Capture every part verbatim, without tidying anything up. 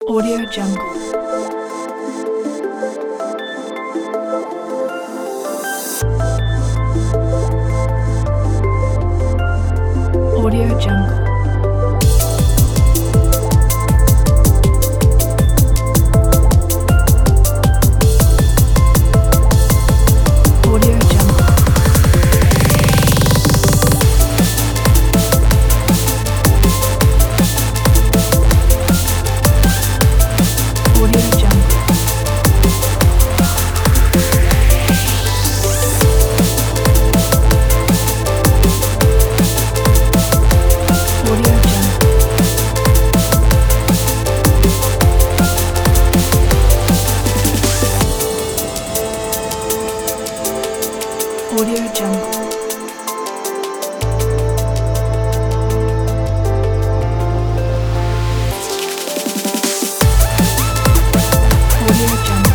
Audio Jungle. Audio Jungle. Audio Jungle. Audio Jungle. Audio Jungle. Audio Jungle. Audio Jungle.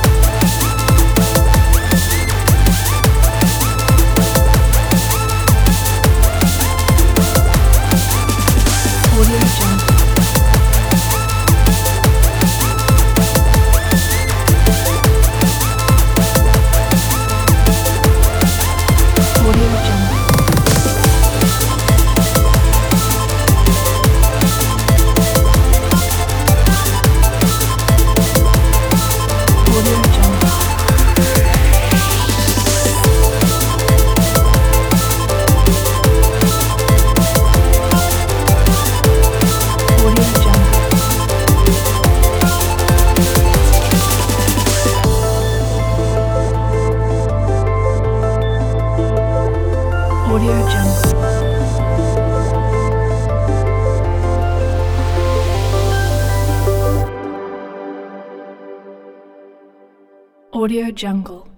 Audio Jungle. Audio Jungle. Audio Jungle. Audio Jungle. Audio Jungle. Audio Jungle.